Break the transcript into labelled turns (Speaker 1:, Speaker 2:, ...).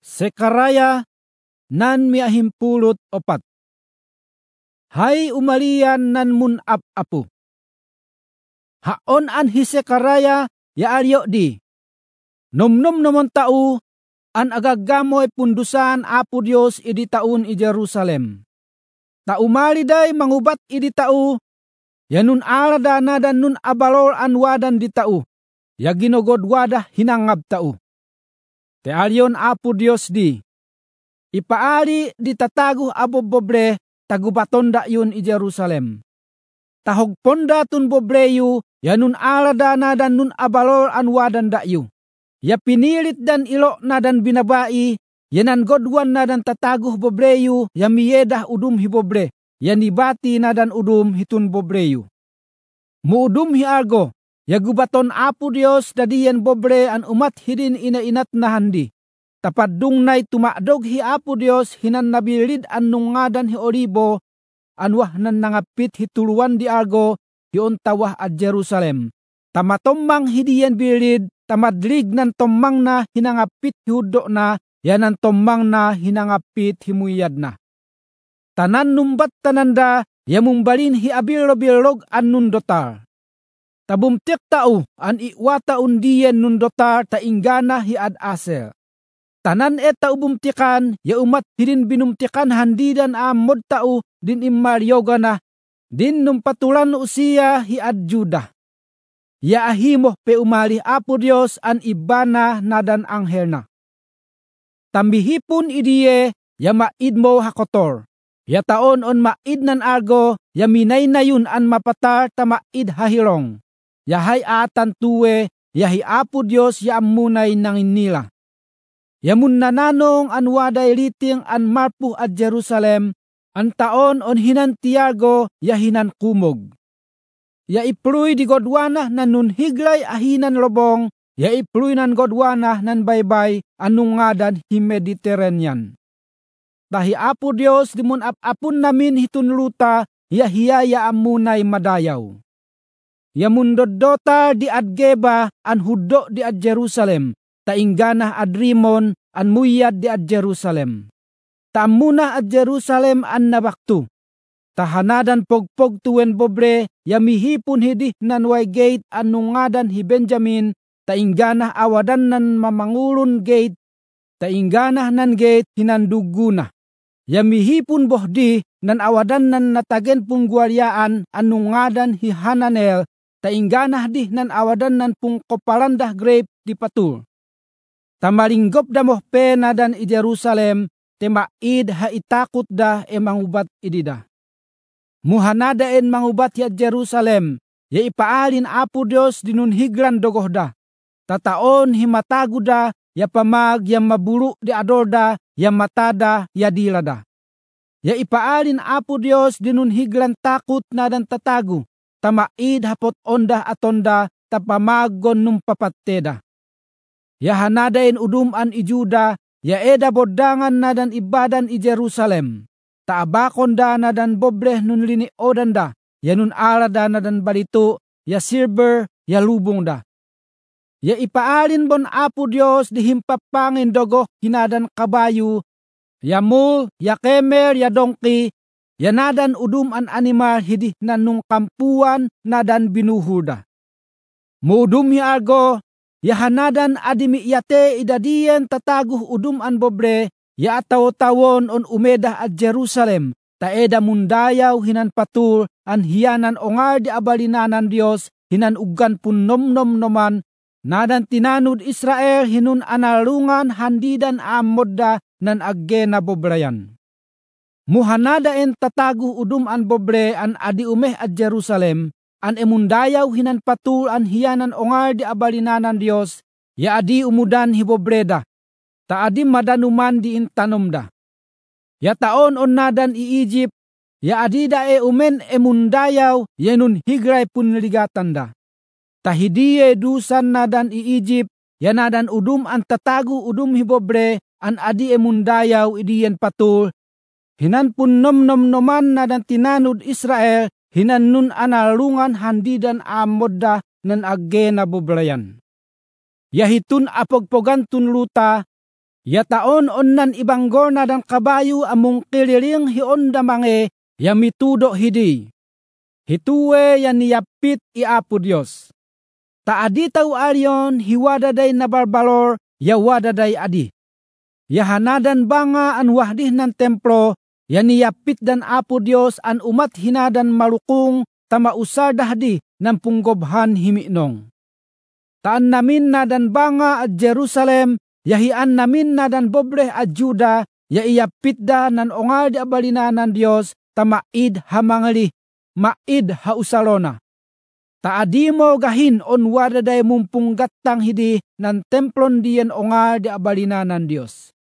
Speaker 1: Sekaraya nan miahimpulot opat. Hay umalian nan mun apu. Haon an hi Sekaraya ya aryo di. Nomnom namon tao an agagamoy pundusan Apo Dios idi taon i Jerusalem. Taumali day mangubat idi tao ya nun arada na dan nun abalor an wadan di tao. Ya ginogod wada hinangab tao. Te alyon Apo Dios di. Ipaari di tatago abobobre tagubatonda yun i Jerusalem. Tahogponda tun bobreyu yanun arada na dan nun abalor an wadan dayu. Ya pinilit dan ilo na dan binabai yanan godwan na dan tatago bobreyu ya miyedah udum hi bobre. Yanibati na dan udum hitun bobreyu. Muudum hi argo. Ya gubaton Apo Dios dadiyan bobre an umat hidin inainat na handi. Tapadung nay tumadog hi Apo Dios hinan nabilid an nungadan hi Olibo anwah nan nangapit hi tuluan di argo hiyon tawah at Jerusalem. Tamatomang hidiyan bilid tamadlig nan tomang na hinangapit hi hudo na yanan tomang na hinangapit hi muyad na. Tanan numbat tananda yamumbalin hi abilog an nundotar. Tabumtik tao an iwata undiyen nundotar tainggana hi ad Aser. Tanan eta ubumtikan ya umat hidin binumtikan handidan amod tao din imaryoga na din numpatulan usia hi ad Juda. Ya ahimo pe umali Apo Dios an ibana nadan anghel na. Tambihipon idiye ya maid mo hakotor. Ya taon on maid nan argo ya minay na yun an mapatar ta maid hahirong. Yahay atan tuwe, yahi Apo Dios ya amunay nanginila. Yamun nananong an waday liting an marpu at Jerusalem, an taon on hinan tiargo, yahinan kumog. Ya ipluy di godwana nan nun higlay ahinan lobong, ya ipluy nan godwana nan baybay anong ngadan hi Mediterranean. Tahi Apo Dios di mun apun namin hitun luta, yahiya ya amunay madayaw. Yamundodota di Adgeba an hudo di ad Jerusalem, tainggana ad Rimon an muyad di ad Jerusalem. Taamuna ad Jerusalem an nabaktu. Tahanadan pogpog tuwen bobre, yamihipon hidih nan way gate an nungadan hi Benjamin, tainggana awadan nan mamangulun gate, tainggana nan gate hinanduguna. Yamihipon bohdi nan awadan nan natagen punggwaryaan an nungadan hi Hananel, tainggana di nan awadan nan pungkopalandah grape di patul. Tamalinggop da mohpe na dan i Jerusalem, temaid ha itakot da mangubat idida. Muhanada mangubat ya Jerusalem, ya ipaalin Apo Dios dinun higlan dogoh da. Tataon himatago da, ya pamag ya mabulu di adorda, ya matada ya dilada. Ya ipaalin Apo Dios dinun higlan takot na dan tatago. Tamaid hapot onda atonda tapamagon num papatteda. Ya hanadain udum an i Juda, ya eda bodangan na dan ibadan i Jerusalem. Taabakon da na dan bobreh nun lini odanda, ya nun arada na dan balito, ya silver, ya lubong da. Ya ipaalin bon Apo Dios di himpapangin dogo hinadan kabayo, ya mul, ya kemer, ya dongki, ya nadan udum an animal hidih nanung kampuan nadan binuhuda. Muudum ya argo, ya hanadan adimi yate idadiyen tataguh udum an bobre, ya ataw-tawon on umedah at Jerusalem, taeda mundayaw hinan patul an hiyanan ongar di abalinanan Dios, hinan uggan pun nom-nom-noman, nadan tinanud Israel hinun analungan handidan amodda nan agge na bobrayan. Muhanada tataguh udum an bobre an adi umeh at Jerusalem, an emundayaw hinan patul an hiyanan ongar di abalinanan Dios, ya adi umudan hibobreda, ta adi madanuman di intanomda. Ya taon on nadan i Egypt, ya adi da umen emundayaw, yenun higray punligatanda. Tahidiye dusan nadan i Egypt, ya nadan udum an tataguh udum hibobre, an adi emundayaw idiyen patul, hinan pun nom-nom-noman na dan tinanud Israel, hinan nun analungan handidan amodda nan agge na bobrayan. Yahitun apogpogan tun luta, Ya taon onnan ibanggor na dan kabayo among kililing hion da mange ya mitudo hidi. Hituwe ya niyapit iapo Dios. Taadi tau aryon hiwadaday nabarbalor ya wadaday adi. Ya hanadan banga an wahdih nan templo ya niyapit dan apo Dios an umat hinadan malukong tamausar dahdi ng punggobhan himinong. Taan namin na dan banga at Jerusalem, yahian namin na dan bobleh at Juda, ya iyapit da nan ongal di abalinanan Dios, tamaid hamangali, maid hausalona. Taadi mo gahin on wadaday mumpung gatang hidi nan templon diyan ongal di abalinanan Dios.